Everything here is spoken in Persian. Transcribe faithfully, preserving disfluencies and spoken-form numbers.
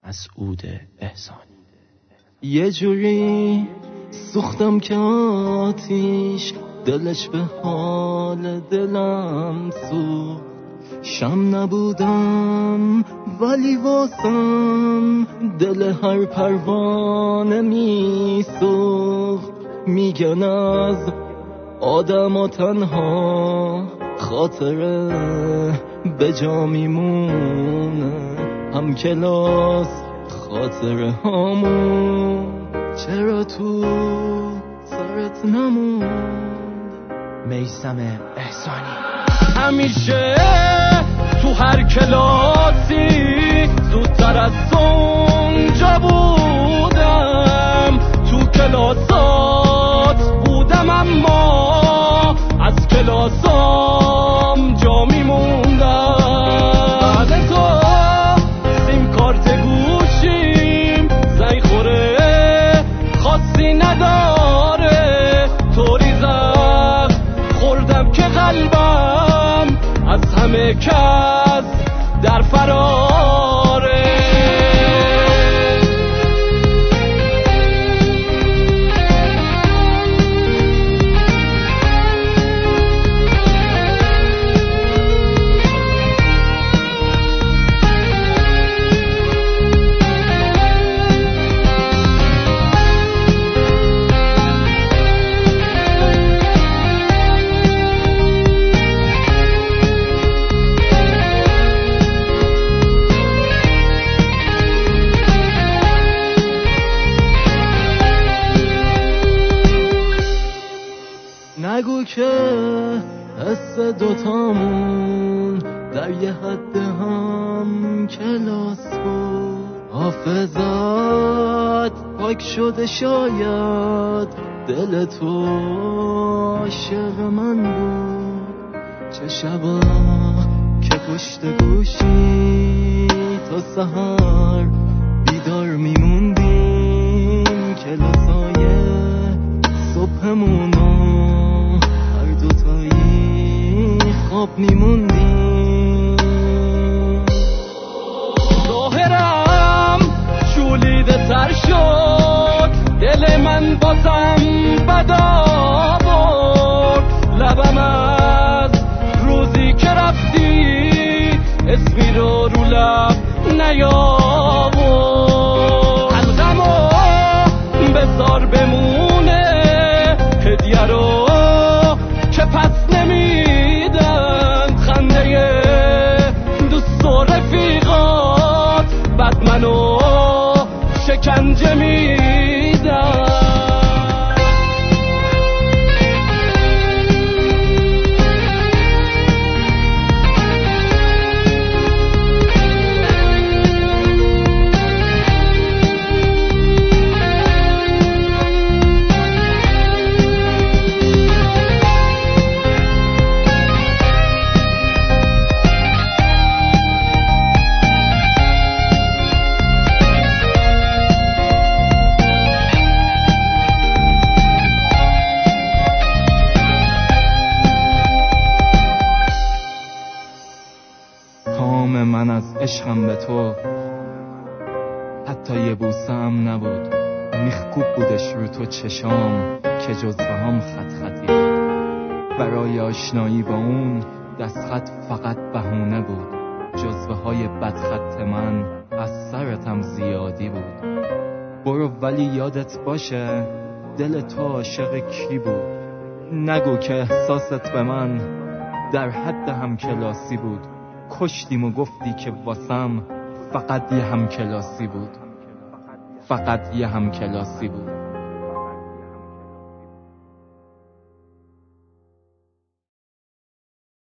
مسعود احسانی. یه جوری سوختم که آتیش دلش به حال دلم سوخت. شم نبودم ولی واسم دل هر پروانه می سوخت. میگن از آدم و تنها خاطره به جا میمونه، هم کلاس خاطره هامون چرا تو سرت نموند؟ میثم احسانی. همیشه تو هر کلاسی زودتر از اونجا بودم، تو کلاسات بودم اما از کلاسام جا میموندم. بعد تو سیم کارت گوشیم زنگ خوره خاصی نداره، طوری زخم خوردم که قلبم از همه کس در فراره. نگو که حس دوتامون در یه حد هم کلاس بود. حافظت پاک شده شاید دل تو عاشق من بود. چه شبا که پشت گوشی تا سحر بیدار میموندیم، کلاسای صبحمونو خواب میموندیم. ظاهرم شولیده تر شد، دل من بازم بدا برد. لبم از روزی که رفتی اسمی رو رو لب نیاورد. حلقمو بذار بمونه هدیه رو که پس نمی منو شکنجه میدن. من از عشقم به تو حتی یه بوسه هم نبود. میخکوب بودش رو تو چشام که جزوه هم خط خطی بود. برای آشنایی با اون دستخط فقط بهونه بود. جزوه های بدخط من از سرتم زیادی بود. برو ولی یادت باشه دل تو عاشق کی بود. نگو که احساست به من در حد همکلاسی بود. کشتیم و گفتی که واسم فقط یه همکلاسی بود. فقط یه همکلاسی بود.